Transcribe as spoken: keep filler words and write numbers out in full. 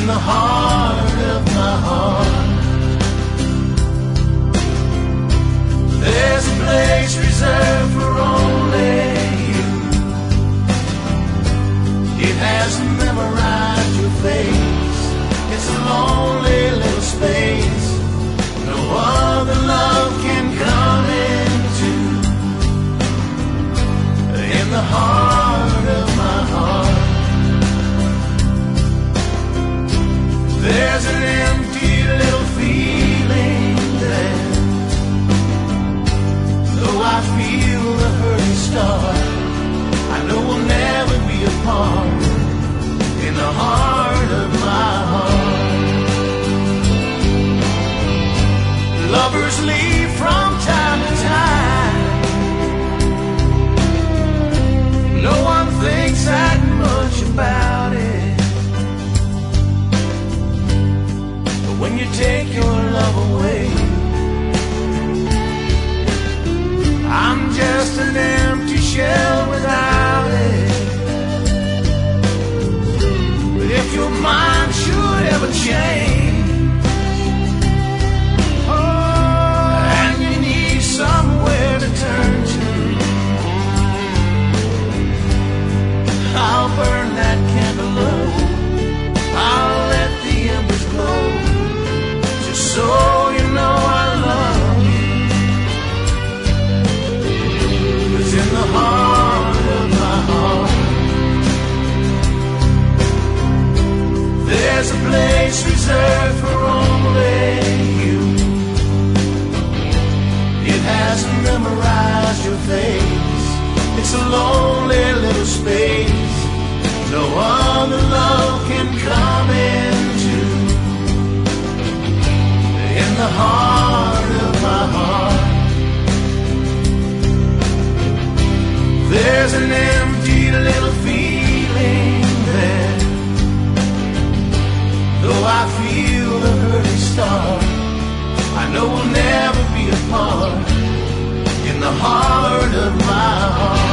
the heart of my heart. There's a place reserved for only you. It hasn't memorized your face. It's a lonely little space no other love can come into. In the heart of my heart, there's an empty little feeling there. Though I feel the hurt start, I know we'll never be apart. In the heart of my heart, lovers leave from time to time. No one thinks that much about it, but when you take your love away, I'm just an empty shell without it. But if your mind should ever change, oh, and you need somewhere to turn to, I'll burn that candle low. I'll let the embers glow, just so you know I love you. 'Cause in the heart of my heart, there's a place reserved for only you. It hasn't memorized your face. It's a lonely little space no other love can come into. In the heart of my heart, there's an empty little feeling there. Though I feel the hurting start, I know we'll never be apart. In the heart of my heart.